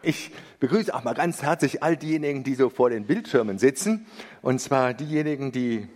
Ich begrüße auch mal ganz herzlich all diejenigen, die so vor den Bildschirmen sitzen. Und zwar diejenigen, die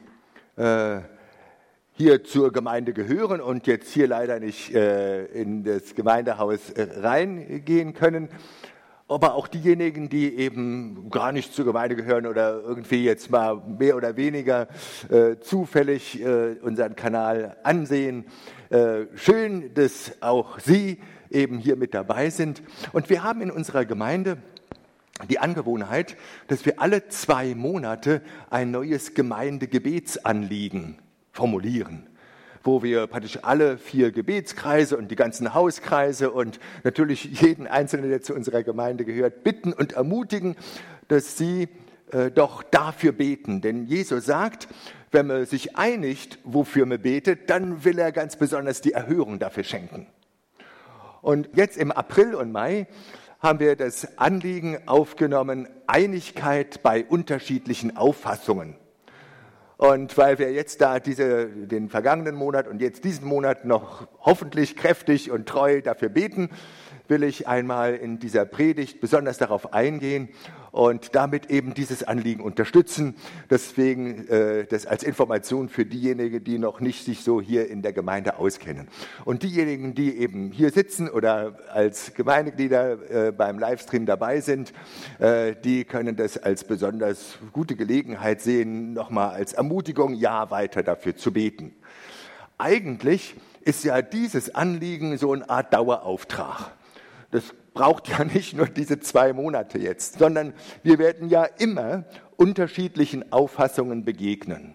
hier zur Gemeinde gehören und jetzt hier leider nicht in das Gemeindehaus reingehen können. Aber auch diejenigen, die eben gar nicht zur Gemeinde gehören oder irgendwie jetzt mal mehr oder weniger zufällig unseren Kanal ansehen. Schön, dass auch Sie eben hier mit dabei sind. Und wir haben in unserer Gemeinde die Angewohnheit, dass wir alle 2 Monate ein neues Gemeindegebetsanliegen formulieren, wo wir praktisch alle 4 Gebetskreise und die ganzen Hauskreise und natürlich jeden Einzelnen, der zu unserer Gemeinde gehört, bitten und ermutigen, dass sie doch dafür beten. Denn Jesus sagt, wenn man sich einigt, wofür man betet, dann will er ganz besonders die Erhörung dafür schenken. Und jetzt im April und Mai haben wir das Anliegen aufgenommen, Einigkeit bei unterschiedlichen Auffassungen. Und weil wir jetzt da den vergangenen Monat und jetzt diesen Monat noch hoffentlich kräftig und treu dafür beten, will ich einmal in dieser Predigt besonders darauf eingehen und damit eben dieses Anliegen unterstützen. Deswegen das als Information für diejenigen, die noch nicht sich so hier in der Gemeinde auskennen. Und diejenigen, die eben hier sitzen oder als Gemeindeglieder beim Livestream dabei sind, die können das als besonders gute Gelegenheit sehen, nochmal als Ermutigung, ja, weiter dafür zu beten. Eigentlich ist ja dieses Anliegen so eine Art Dauerauftrag. Das braucht ja nicht nur diese 2 Monate jetzt, sondern wir werden ja immer unterschiedlichen Auffassungen begegnen.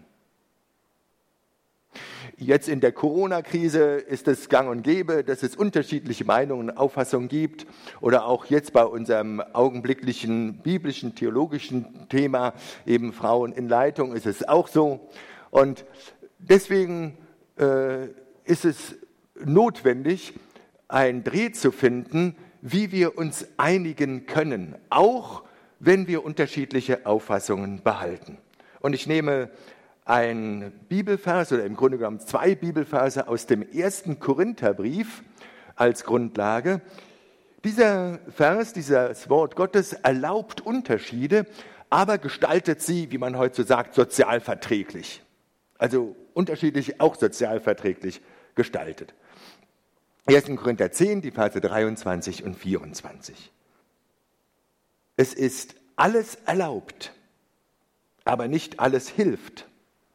Jetzt in der Corona-Krise ist es gang und gäbe, dass es unterschiedliche Meinungen und Auffassungen gibt. Oder auch jetzt bei unserem augenblicklichen biblischen, theologischen Thema, eben Frauen in Leitung, ist es auch so. Und deswegen ist es notwendig, einen Dreh zu finden, wie wir uns einigen können, auch wenn wir unterschiedliche Auffassungen behalten. Und ich nehme einen Bibelvers oder im Grunde genommen 2 Bibelverse aus dem 1. Korintherbrief als Grundlage. Dieser Vers, dieses Wort Gottes erlaubt Unterschiede, aber gestaltet sie, wie man heute so sagt, sozialverträglich. Also unterschiedlich, auch sozialverträglich gestaltet. 1. Korinther 10, die Verse 23 und 24. Es ist alles erlaubt, aber nicht alles hilft.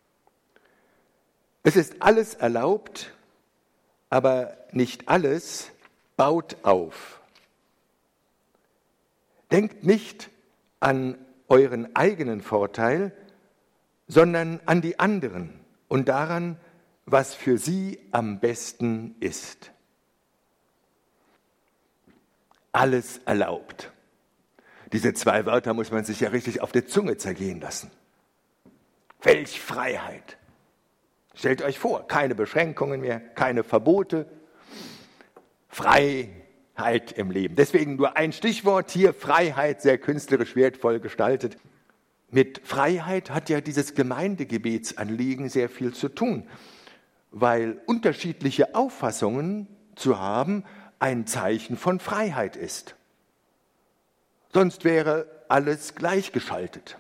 Es ist alles erlaubt, aber nicht alles baut auf. Denkt nicht an euren eigenen Vorteil, sondern an die anderen und daran, was für sie am besten ist. Alles erlaubt. Diese 2 Wörter muss man sich ja richtig auf der Zunge zergehen lassen. Welch Freiheit! Stellt euch vor, keine Beschränkungen mehr, keine Verbote, Freiheit im Leben. Deswegen nur ein Stichwort hier, Freiheit, sehr künstlerisch wertvoll gestaltet. Mit Freiheit hat ja dieses Gemeindegebetsanliegen sehr viel zu tun, weil unterschiedliche Auffassungen zu haben ein Zeichen von Freiheit ist. Sonst wäre alles gleichgeschaltet.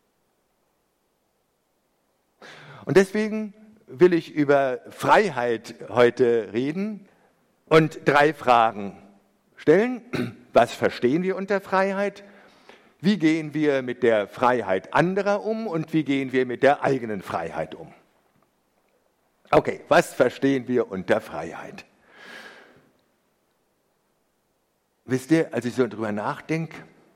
Und deswegen will ich über Freiheit heute reden und 3 Fragen stellen. Was verstehen wir unter Freiheit? Wie gehen wir mit der Freiheit anderer um und wie gehen wir mit der eigenen Freiheit um? Okay, was verstehen wir unter Freiheit? Wisst ihr, als ich so drüber nachdenke,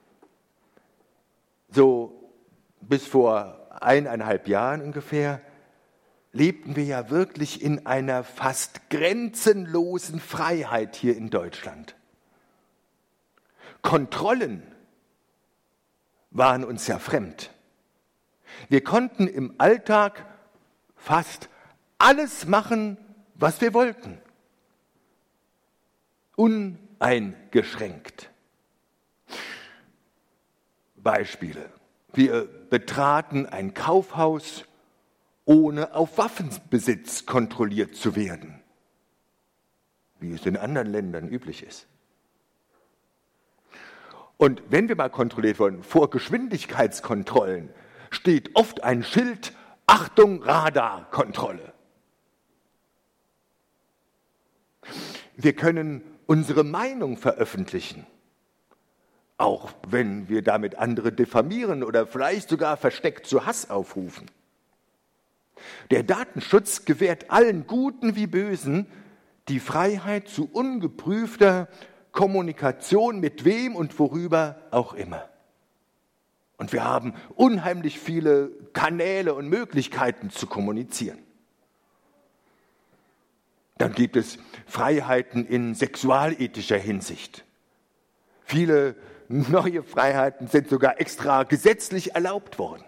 so bis vor 1,5 Jahren ungefähr, lebten wir ja wirklich in einer fast grenzenlosen Freiheit hier in Deutschland. Kontrollen waren uns ja fremd. Wir konnten im Alltag fast alles machen, was wir wollten. Uneingeschränkt. Beispiele. Wir betraten ein Kaufhaus, ohne auf Waffenbesitz kontrolliert zu werden, wie es in anderen Ländern üblich ist. Und wenn wir mal kontrolliert wurden, vor Geschwindigkeitskontrollen steht oft ein Schild, Achtung, Radarkontrolle. Wir können unsere Meinung veröffentlichen, auch wenn wir damit andere diffamieren oder vielleicht sogar versteckt zu Hass aufrufen. Der Datenschutz gewährt allen Guten wie Bösen die Freiheit zu ungeprüfter Kommunikation mit wem und worüber auch immer. Und wir haben unheimlich viele Kanäle und Möglichkeiten zu kommunizieren. Dann gibt es Freiheiten in sexualethischer Hinsicht. Viele neue Freiheiten sind sogar extra gesetzlich erlaubt worden.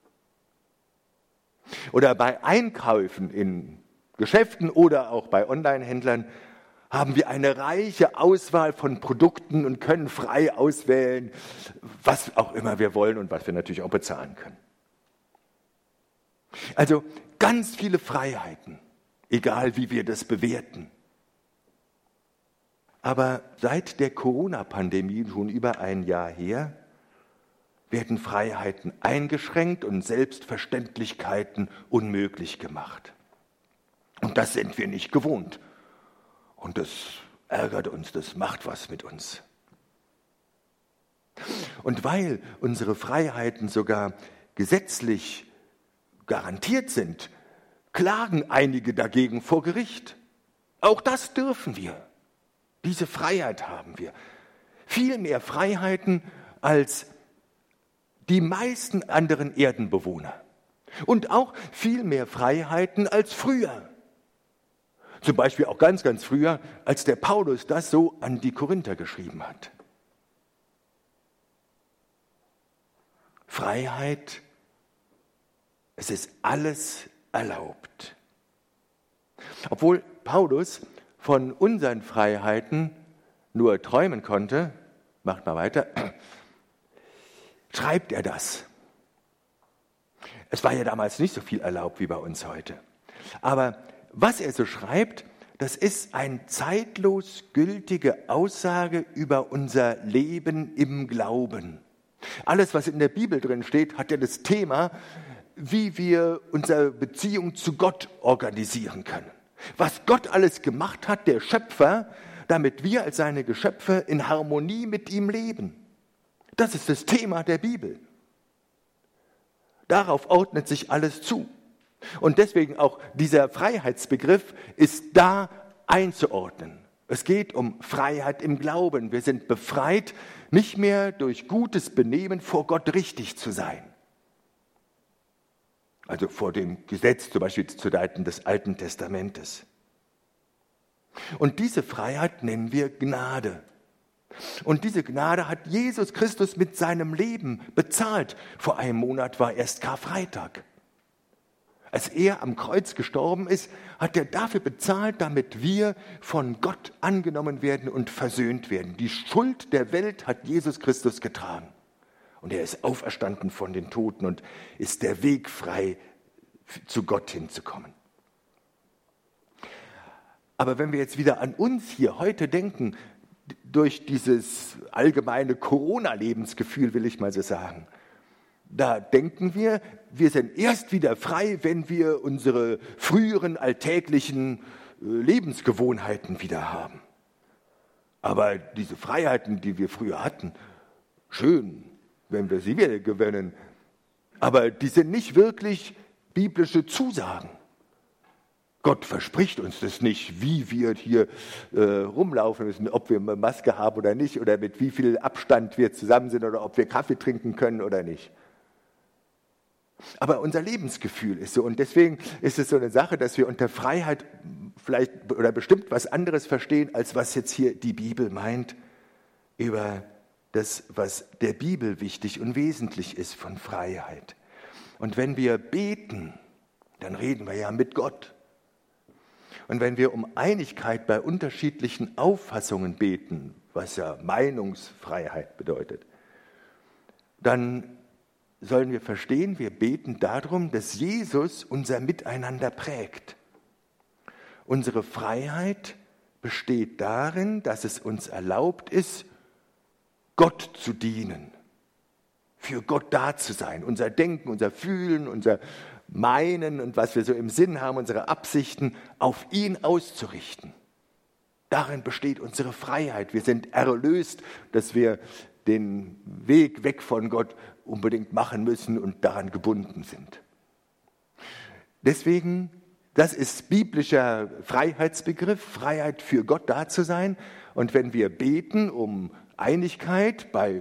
Oder bei Einkäufen in Geschäften oder auch bei Online-Händlern haben wir eine reiche Auswahl von Produkten und können frei auswählen, was auch immer wir wollen und was wir natürlich auch bezahlen können. Also ganz viele Freiheiten, egal wie wir das bewerten. Aber seit der Corona-Pandemie, schon über ein Jahr her, werden Freiheiten eingeschränkt und Selbstverständlichkeiten unmöglich gemacht. Und das sind wir nicht gewohnt. Und das ärgert uns, das macht was mit uns. Und weil unsere Freiheiten sogar gesetzlich garantiert sind, klagen einige dagegen vor Gericht. Auch das dürfen wir. Diese Freiheit haben wir. Viel mehr Freiheiten als die meisten anderen Erdenbewohner. Und auch viel mehr Freiheiten als früher. Zum Beispiel auch ganz, ganz früher, als der Paulus das so an die Korinther geschrieben hat. Freiheit, es ist alles erlaubt. Obwohl Paulus von unseren Freiheiten nur träumen konnte, macht mal weiter, schreibt er das. Es war ja damals nicht so viel erlaubt wie bei uns heute. Aber was er so schreibt, das ist eine zeitlos gültige Aussage über unser Leben im Glauben. Alles, was in der Bibel drin steht, hat ja das Thema, wie wir unsere Beziehung zu Gott organisieren können. Was Gott alles gemacht hat, der Schöpfer, damit wir als seine Geschöpfe in Harmonie mit ihm leben. Das ist das Thema der Bibel. Darauf ordnet sich alles zu. Und deswegen auch dieser Freiheitsbegriff ist da einzuordnen. Es geht um Freiheit im Glauben. Wir sind befreit, nicht mehr durch gutes Benehmen vor Gott richtig zu sein. Also vor dem Gesetz, zum Beispiel zu Zeiten des Alten Testamentes. Und diese Freiheit nennen wir Gnade. Und diese Gnade hat Jesus Christus mit seinem Leben bezahlt. Vor einem Monat war erst Karfreitag. Als er am Kreuz gestorben ist, hat er dafür bezahlt, damit wir von Gott angenommen werden und versöhnt werden. Die Schuld der Welt hat Jesus Christus getragen. Und er ist auferstanden von den Toten und ist der Weg frei, zu Gott hinzukommen. Aber wenn wir jetzt wieder an uns hier heute denken, durch dieses allgemeine Corona-Lebensgefühl, will ich mal so sagen, da denken wir, wir sind erst wieder frei, wenn wir unsere früheren alltäglichen Lebensgewohnheiten wieder haben. Aber diese Freiheiten, die wir früher hatten, schön, wenn wir sie wieder gewinnen, aber die sind nicht wirklich biblische Zusagen. Gott verspricht uns das nicht, wie wir hier rumlaufen müssen, ob wir eine Maske haben oder nicht, oder mit wie viel Abstand wir zusammen sind oder ob wir Kaffee trinken können oder nicht. Aber unser Lebensgefühl ist so, und deswegen ist es so eine Sache, dass wir unter Freiheit vielleicht oder bestimmt was anderes verstehen, als was jetzt hier die Bibel meint, über das, was der Bibel wichtig und wesentlich ist von Freiheit. Und wenn wir beten, dann reden wir ja mit Gott. Und wenn wir um Einigkeit bei unterschiedlichen Auffassungen beten, was ja Meinungsfreiheit bedeutet, dann sollen wir verstehen, wir beten darum, dass Jesus unser Miteinander prägt. Unsere Freiheit besteht darin, dass es uns erlaubt ist, Gott zu dienen, für Gott da zu sein, unser Denken, unser Fühlen, unser Meinen und was wir so im Sinn haben, unsere Absichten auf ihn auszurichten. Darin besteht unsere Freiheit. Wir sind erlöst, dass wir den Weg weg von Gott unbedingt machen müssen und daran gebunden sind. Deswegen, das ist biblischer Freiheitsbegriff, Freiheit für Gott da zu sein. Und wenn wir beten um Einigkeit bei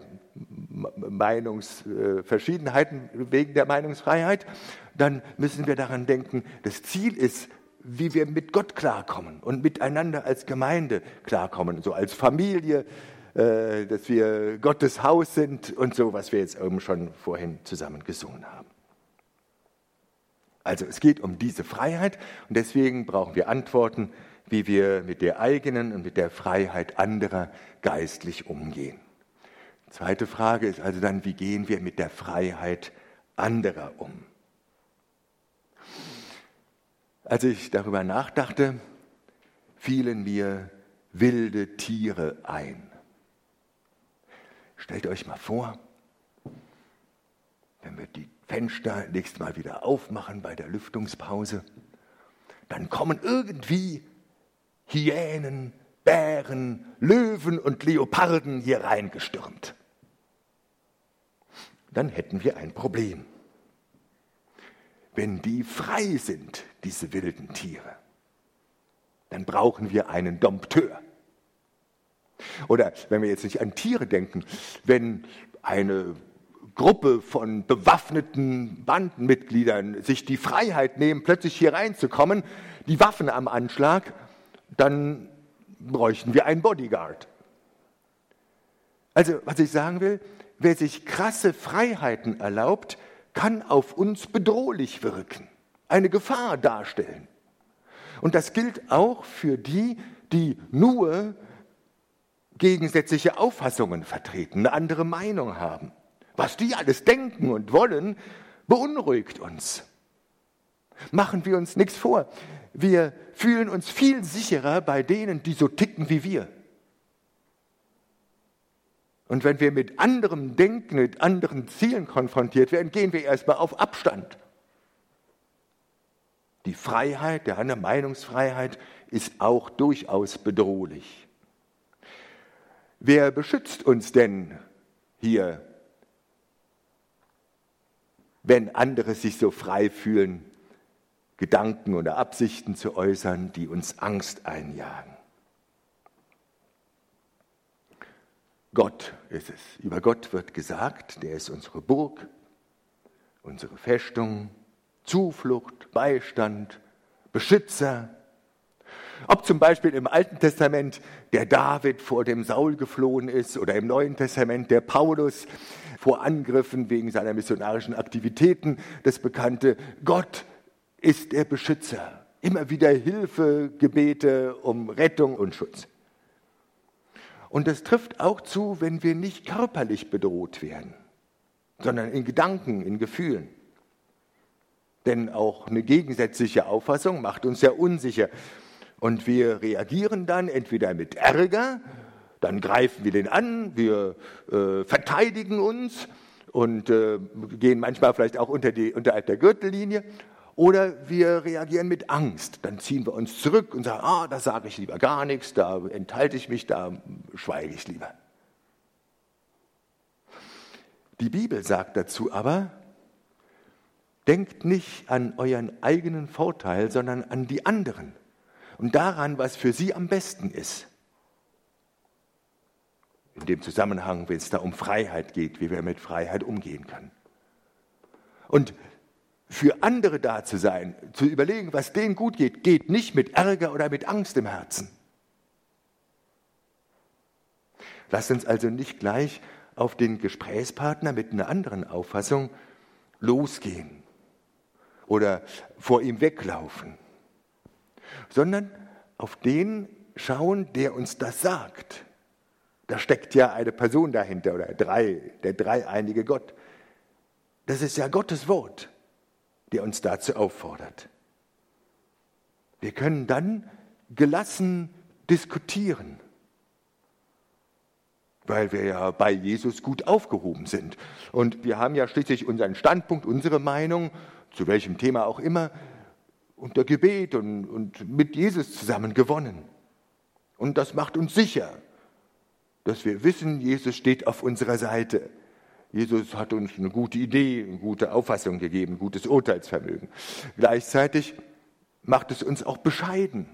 Meinungsverschiedenheiten wegen der Meinungsfreiheit, dann müssen wir daran denken, das Ziel ist, wie wir mit Gott klarkommen und miteinander als Gemeinde klarkommen, so als Familie, dass wir Gottes Haus sind und so, was wir jetzt eben schon vorhin zusammen gesungen haben. Also es geht um diese Freiheit und deswegen brauchen wir Antworten, wie wir mit der eigenen und mit der Freiheit anderer geistlich umgehen. Zweite Frage ist also dann, wie gehen wir mit der Freiheit anderer um? Als ich darüber nachdachte, fielen mir wilde Tiere ein. Stellt euch mal vor, wenn wir die Fenster nächstes Mal wieder aufmachen bei der Lüftungspause, dann kommen irgendwie Hyänen, Bären, Löwen und Leoparden hier reingestürmt. Dann hätten wir ein Problem. Wenn die frei sind, diese wilden Tiere, dann brauchen wir einen Dompteur. Oder wenn wir jetzt nicht an Tiere denken, wenn eine Gruppe von bewaffneten Bandenmitgliedern sich die Freiheit nehmen, plötzlich hier reinzukommen, die Waffen am Anschlag, dann bräuchten wir einen Bodyguard. Also, was ich sagen will, wer sich krasse Freiheiten erlaubt, kann auf uns bedrohlich wirken, eine Gefahr darstellen. Und das gilt auch für die, die nur gegensätzliche Auffassungen vertreten, eine andere Meinung haben. Was die alles denken und wollen, beunruhigt uns. Machen wir uns nichts vor. Wir fühlen uns viel sicherer bei denen, die so ticken wie wir. Und wenn wir mit anderem Denken, mit anderen Zielen konfrontiert werden, gehen wir erstmal auf Abstand. Die Freiheit, der Meinungsfreiheit, ist auch durchaus bedrohlich. Wer beschützt uns denn hier, wenn andere sich so frei fühlen, Gedanken oder Absichten zu äußern, die uns Angst einjagen? Gott ist es. Über Gott wird gesagt, der ist unsere Burg, unsere Festung, Zuflucht, Beistand, Beschützer. Ob zum Beispiel im Alten Testament der David vor dem Saul geflohen ist oder im Neuen Testament der Paulus vor Angriffen wegen seiner missionarischen Aktivitäten, das bekannte Gott ist der Beschützer. Immer wieder Hilfe, Gebete um Rettung und Schutz. Und das trifft auch zu, wenn wir nicht körperlich bedroht werden, sondern in Gedanken, in Gefühlen. Denn auch eine gegensätzliche Auffassung macht uns ja unsicher. Und wir reagieren dann entweder mit Ärger, dann greifen wir den an, wir verteidigen uns und gehen manchmal vielleicht auch unterhalb der Gürtellinie. Oder wir reagieren mit Angst, dann ziehen wir uns zurück und sagen, da sage ich lieber gar nichts, da enthalte ich mich, da schweige ich lieber. Die Bibel sagt dazu aber, denkt nicht an euren eigenen Vorteil, sondern an die anderen und daran, was für sie am besten ist. In dem Zusammenhang, wenn es da um Freiheit geht, wie wir mit Freiheit umgehen können. Und für andere da zu sein, zu überlegen, was denen gut geht, geht nicht mit Ärger oder mit Angst im Herzen. Lasst uns also nicht gleich auf den Gesprächspartner mit einer anderen Auffassung losgehen oder vor ihm weglaufen, sondern auf den schauen, der uns das sagt. Da steckt ja eine Person dahinter oder der dreieinige Gott. Das ist ja Gottes Wort, der uns dazu auffordert. Wir können dann gelassen diskutieren. weil wir ja bei Jesus gut aufgehoben sind. Und wir haben ja schließlich unseren Standpunkt, unsere Meinung, zu welchem Thema auch immer, unter Gebet und mit Jesus zusammen gewonnen. Und das macht uns sicher, dass wir wissen, Jesus steht auf unserer Seite. Jesus hat uns eine gute Idee, eine gute Auffassung gegeben, ein gutes Urteilsvermögen. Gleichzeitig macht es uns auch bescheiden.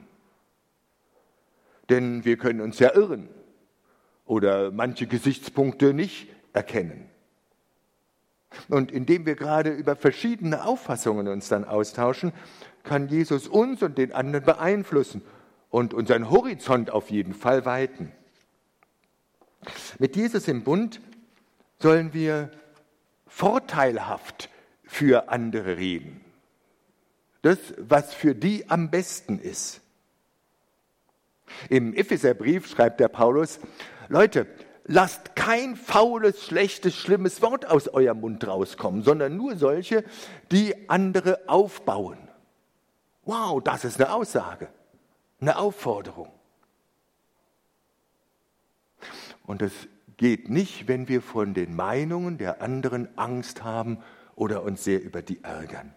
Denn wir können uns ja irren oder manche Gesichtspunkte nicht erkennen. Und indem wir gerade über verschiedene Auffassungen uns dann austauschen, kann Jesus uns und den anderen beeinflussen und unseren Horizont auf jeden Fall weiten. Mit Jesus im Bund sollen wir vorteilhaft für andere reden. Das, was für die am besten ist. Im Epheserbrief schreibt der Paulus: Leute, lasst kein faules, schlechtes, schlimmes Wort aus eurem Mund rauskommen, sondern nur solche, die andere aufbauen. Wow, das ist eine Aussage, eine Aufforderung. Und es geht nicht, wenn wir von den Meinungen der anderen Angst haben oder uns sehr über die ärgern.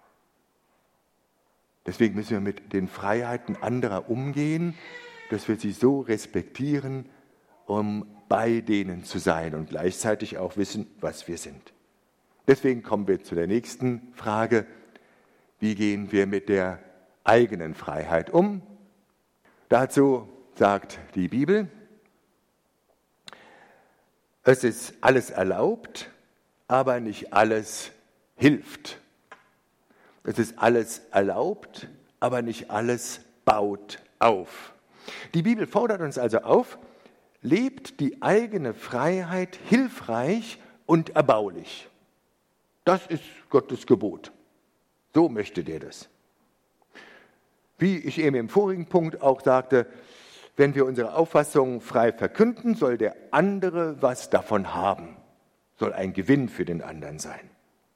Deswegen müssen wir mit den Freiheiten anderer umgehen, dass wir sie so respektieren, um bei denen zu sein und gleichzeitig auch wissen, was wir sind. Deswegen kommen wir zu der nächsten Frage: Wie gehen wir mit der eigenen Freiheit um? Dazu sagt die Bibel: Es ist alles erlaubt, aber nicht alles hilft. Es ist alles erlaubt, aber nicht alles baut auf. Die Bibel fordert uns also auf: Lebt die eigene Freiheit hilfreich und erbaulich. Das ist Gottes Gebot. So möchte der das. Wie ich eben im vorigen Punkt auch sagte, wenn wir unsere Auffassung frei verkünden, soll der andere was davon haben, soll ein Gewinn für den anderen sein.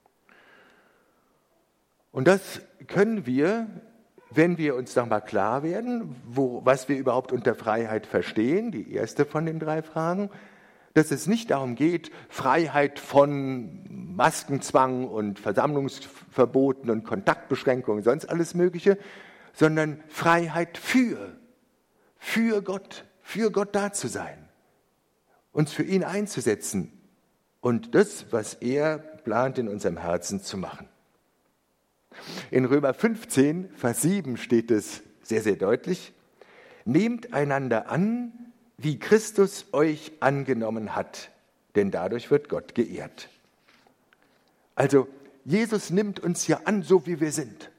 Und das können wir, wenn wir uns nochmal klar werden, was wir überhaupt unter Freiheit verstehen, die erste von den 3 Fragen, dass es nicht darum geht, Freiheit von Maskenzwang und Versammlungsverboten und Kontaktbeschränkungen, sonst alles Mögliche, sondern Freiheit für Gott da zu sein, uns für ihn einzusetzen und das, was er plant, in unserem Herzen zu machen. In Römer 15, Vers 7 steht es sehr, sehr deutlich: Nehmt einander an, wie Christus euch angenommen hat, denn dadurch wird Gott geehrt. Also, Jesus nimmt uns ja an, so wie wir sind.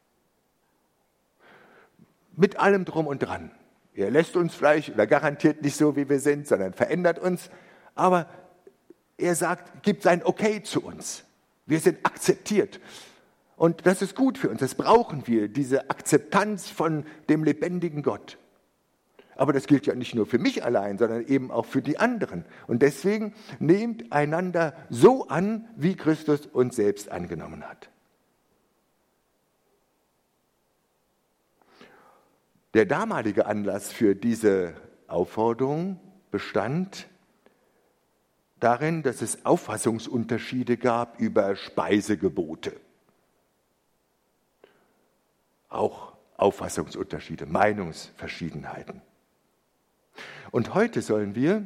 Mit allem drum und dran. Er lässt uns vielleicht oder garantiert nicht so, wie wir sind, sondern verändert uns. Aber er gibt sein Okay zu uns. Wir sind akzeptiert. Und das ist gut für uns, das brauchen wir, diese Akzeptanz von dem lebendigen Gott. Aber das gilt ja nicht nur für mich allein, sondern eben auch für die anderen. Und deswegen nehmt einander so an, wie Christus uns selbst angenommen hat. Der damalige Anlass für diese Aufforderung bestand darin, dass es Auffassungsunterschiede gab über Speisegebote. Auch Auffassungsunterschiede, Meinungsverschiedenheiten. Und heute sollen wir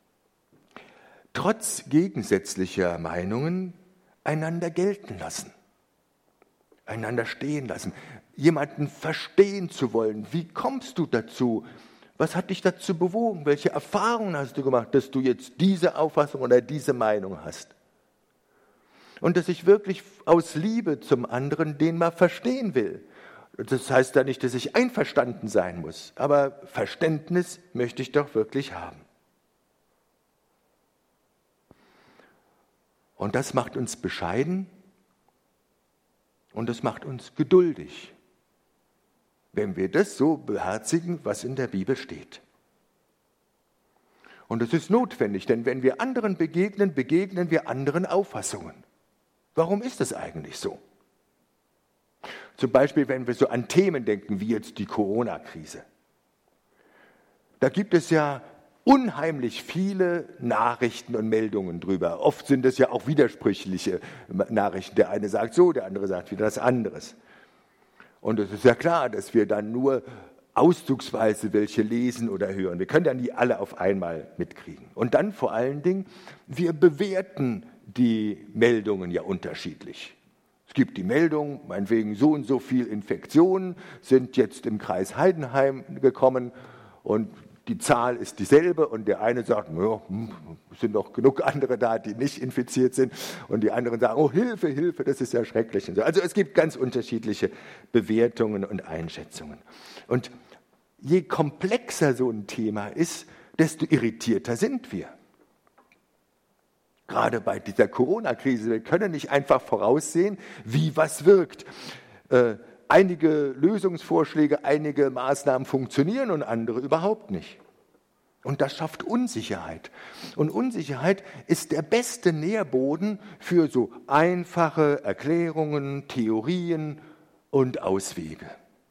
trotz gegensätzlicher Meinungen einander gelten lassen, einander stehen lassen, jemanden verstehen zu wollen. Wie kommst du dazu? Was hat dich dazu bewogen? Welche Erfahrungen hast du gemacht, dass du jetzt diese Auffassung oder diese Meinung hast? Und dass ich wirklich aus Liebe zum anderen den mal verstehen will. Das heißt ja nicht, dass ich einverstanden sein muss, aber Verständnis möchte ich doch wirklich haben. Und das macht uns bescheiden und das macht uns geduldig, wenn wir das so beherzigen, was in der Bibel steht. Und es ist notwendig, denn wenn wir anderen begegnen, begegnen wir anderen Auffassungen. Warum ist das eigentlich so? Zum Beispiel, wenn wir so an Themen denken, wie jetzt die Corona-Krise. Da gibt es ja unheimlich viele Nachrichten und Meldungen drüber. Oft sind es ja auch widersprüchliche Nachrichten. Der eine sagt so, der andere sagt wieder das anderes. Und es ist ja klar, dass wir dann nur auszugsweise welche lesen oder hören. Wir können ja nie alle auf einmal mitkriegen. Und dann vor allen Dingen, wir bewerten die Meldungen ja unterschiedlich. Es gibt die Meldung, meinetwegen so und so viel Infektionen sind jetzt im Kreis Heidenheim gekommen und die Zahl ist dieselbe und der eine sagt, ja, es sind noch genug andere da, die nicht infiziert sind und die anderen sagen, oh Hilfe, Hilfe, das ist ja schrecklich. Also es gibt ganz unterschiedliche Bewertungen und Einschätzungen. Und je komplexer so ein Thema ist, desto irritierter sind wir. Gerade bei dieser Corona-Krise, wir können nicht einfach voraussehen, wie was wirkt. Einige Lösungsvorschläge, einige Maßnahmen funktionieren und andere überhaupt nicht. Und das schafft Unsicherheit. Und Unsicherheit ist der beste Nährboden für so einfache Erklärungen, Theorien und Auswege.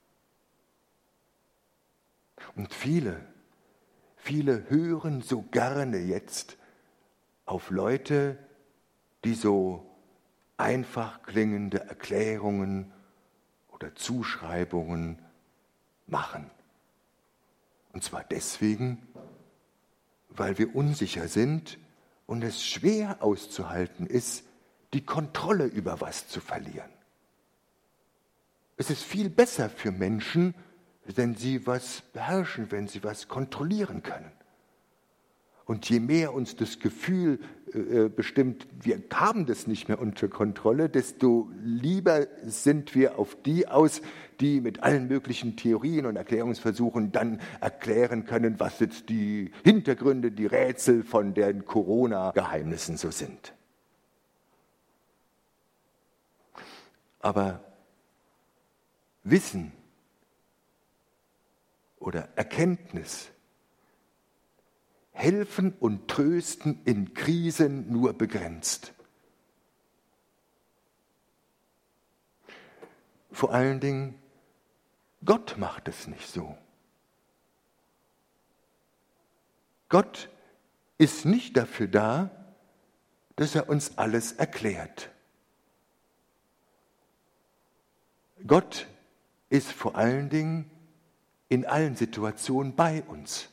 Und viele hören so gerne jetzt auf Leute, die so einfach klingende Erklärungen oder Zuschreibungen machen. Und zwar deswegen, weil wir unsicher sind und es schwer auszuhalten ist, die Kontrolle über was zu verlieren. Es ist viel besser für Menschen, wenn sie was beherrschen, wenn sie was kontrollieren können. Und je mehr uns das Gefühl bestimmt, wir haben das nicht mehr unter Kontrolle, desto lieber sind wir auf die aus, die mit allen möglichen Theorien und Erklärungsversuchen dann erklären können, was jetzt die Hintergründe, die Rätsel von den Corona-Geheimnissen so sind. Aber Wissen oder Erkenntnis helfen und trösten in Krisen nur begrenzt. Vor allen Dingen, Gott macht es nicht so. Gott ist nicht dafür da, dass er uns alles erklärt. Gott ist vor allen Dingen in allen Situationen bei uns.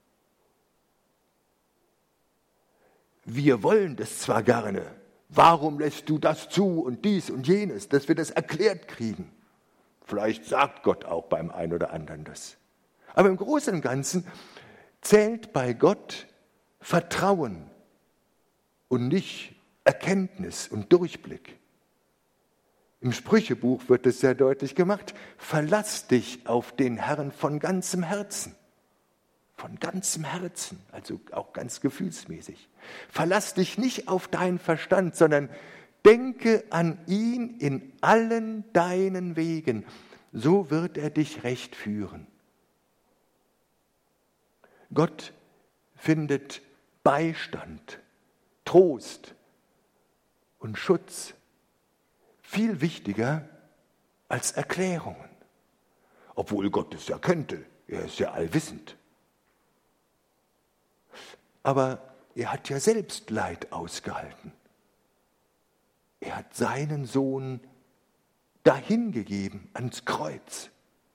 Wir wollen das zwar gerne, warum lässt du das zu und dies und jenes, dass wir das erklärt kriegen. Vielleicht sagt Gott auch beim einen oder anderen das. Aber im Großen und Ganzen zählt bei Gott Vertrauen und nicht Erkenntnis und Durchblick. Im Sprüchebuch wird es sehr deutlich gemacht, verlass dich auf den Herrn von ganzem Herzen. Von ganzem Herzen, also auch ganz gefühlsmäßig. Verlass dich nicht auf deinen Verstand, sondern denke an ihn in allen deinen Wegen. So wird er dich recht führen. Gott findet Beistand, Trost und Schutz viel wichtiger als Erklärungen. Obwohl Gott es ja könnte, er ist ja allwissend. Aber er hat ja selbst Leid ausgehalten. Er hat seinen Sohn dahingegeben ans Kreuz,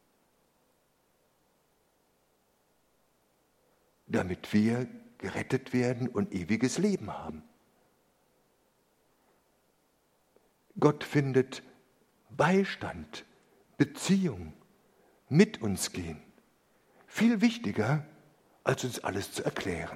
damit wir gerettet werden und ewiges Leben haben. Gott findet Beistand, Beziehung, mit uns gehen, viel wichtiger, als uns alles zu erklären.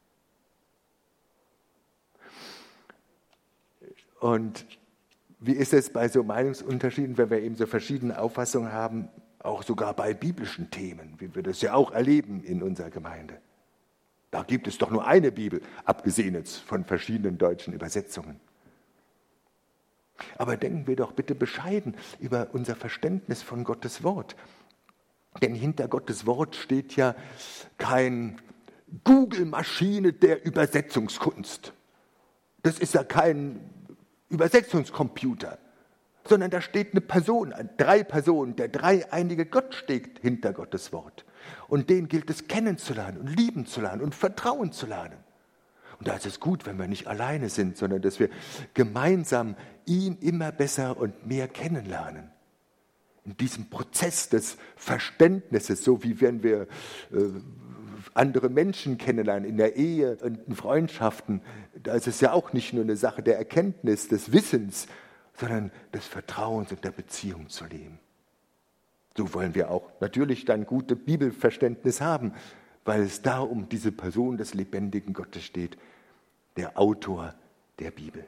Und wie ist es bei so Meinungsunterschieden, wenn wir eben so verschiedene Auffassungen haben, auch sogar bei biblischen Themen, wie wir das ja auch erleben in unserer Gemeinde? Da gibt es doch nur eine Bibel, abgesehen jetzt von verschiedenen deutschen Übersetzungen. Aber denken wir doch bitte bescheiden über unser Verständnis von Gottes Wort. Denn hinter Gottes Wort steht ja kein Google-Maschine der Übersetzungskunst. Das ist ja kein Übersetzungscomputer, sondern da steht eine Person, 3 Personen, der dreieinige Gott steht hinter Gottes Wort. Und den gilt es kennenzulernen und lieben zu lernen und vertrauen zu lernen. Und da ist es gut, wenn wir nicht alleine sind, sondern dass wir gemeinsam ihn immer besser und mehr kennenlernen. In diesem Prozess des Verständnisses, so wie wenn wir andere Menschen kennenlernen in der Ehe und in Freundschaften, da ist es ja auch nicht nur eine Sache der Erkenntnis, des Wissens, sondern des Vertrauens und der Beziehung zu leben. So wollen wir auch natürlich dann gute Bibelverständnis haben, weil es da um diese Person des lebendigen Gottes steht, der Autor der Bibel.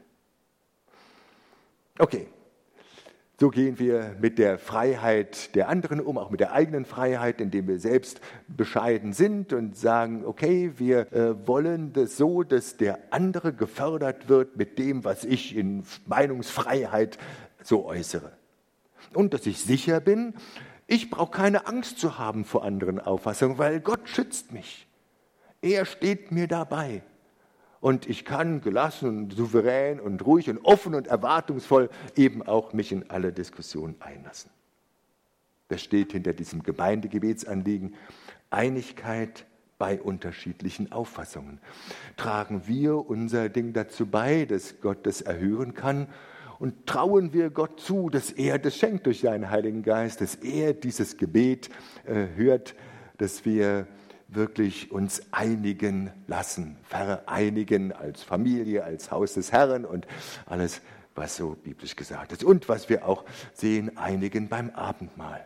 Okay, so gehen wir mit der Freiheit der anderen um, auch mit der eigenen Freiheit, indem wir selbst bescheiden sind und sagen, okay, wir wollen das so, dass der andere gefördert wird mit dem, was ich in Meinungsfreiheit so äußere. Und dass ich sicher bin, ich brauche keine Angst zu haben vor anderen Auffassungen, weil Gott schützt mich. Er steht mir dabei. Und ich kann gelassen und souverän und ruhig und offen und erwartungsvoll eben auch mich in alle Diskussionen einlassen. Das steht hinter diesem Gemeindegebetsanliegen. Einigkeit bei unterschiedlichen Auffassungen. Tragen wir unser Ding dazu bei, dass Gott das erhören kann? Und trauen wir Gott zu, dass er das schenkt durch seinen Heiligen Geist, dass er dieses Gebet hört, dass wir wirklich uns einigen lassen, vereinigen als Familie, als Haus des Herrn und alles, was so biblisch gesagt ist. Und was wir auch sehen, einigen beim Abendmahl.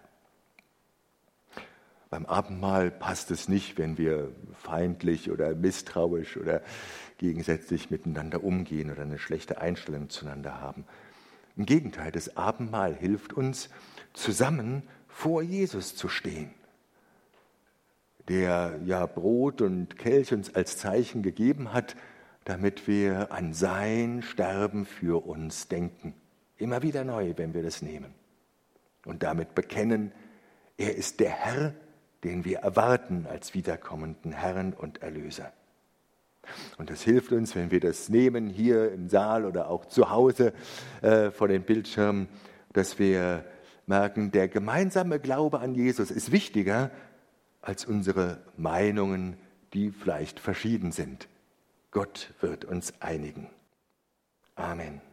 Beim Abendmahl passt es nicht, wenn wir feindlich oder misstrauisch oder gegensätzlich miteinander umgehen oder eine schlechte Einstellung zueinander haben. Im Gegenteil, das Abendmahl hilft uns, zusammen vor Jesus zu stehen, der ja Brot und Kelch uns als Zeichen gegeben hat, damit wir an sein Sterben für uns denken. Immer wieder neu, wenn wir das nehmen. Und damit bekennen, er ist der Herr, den wir erwarten als wiederkommenden Herrn und Erlöser. Und das hilft uns, wenn wir das nehmen, hier im Saal oder auch zu Hause vor den Bildschirmen, dass wir merken, der gemeinsame Glaube an Jesus ist wichtiger als unsere Meinungen, die vielleicht verschieden sind. Gott wird uns einigen. Amen.